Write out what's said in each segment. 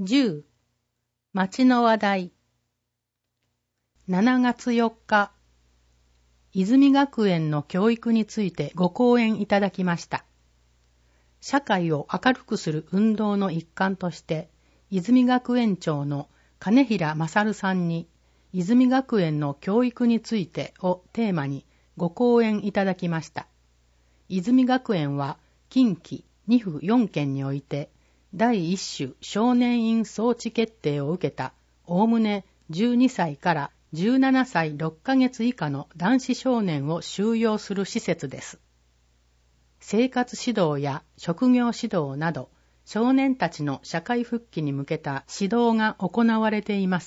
10. 町の話題。7月4日、泉学園の教育についてご講演いただきました。社会を明るくする運動の一環として、泉学園長の金平勝さんに、泉学園の教育についてをテーマにご講演いただきました。泉学園は近畿2府4県において、第一種少年院装置決定を受けた、おおむね12歳から17歳6ヶ月以下の男子少年を収容する施設です。生活指導や職業指導など、少年たちの社会復帰に向けた指導が行われています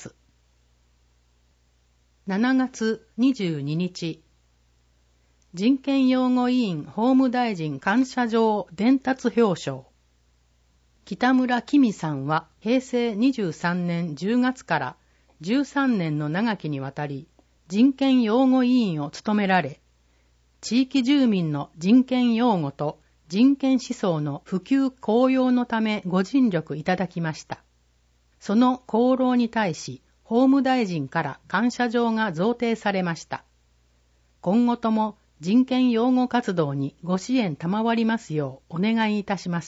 。7月22日、人権擁護委員法務大臣感謝状伝達表彰。北村紀美さんは平成23年10月から13年の長きにわたり人権擁護委員を務められ、地域住民の人権擁護と人権思想の普及向揚のためご尽力いただきました。その功労に対し、法務大臣から感謝状が贈呈されました。今後とも人権擁護活動にご支援賜りますようお願いいたします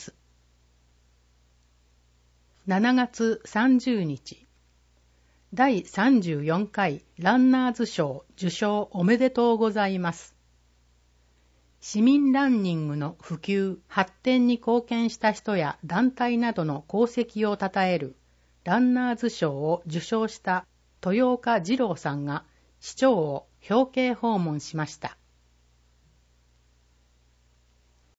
。7月30日、第34回ランナーズ賞受賞おめでとうございます。市民ランニングの普及・発展に貢献した人や団体などの功績をたたえるランナーズ賞を受賞した豊岡二郎さんが市長を表敬訪問しました。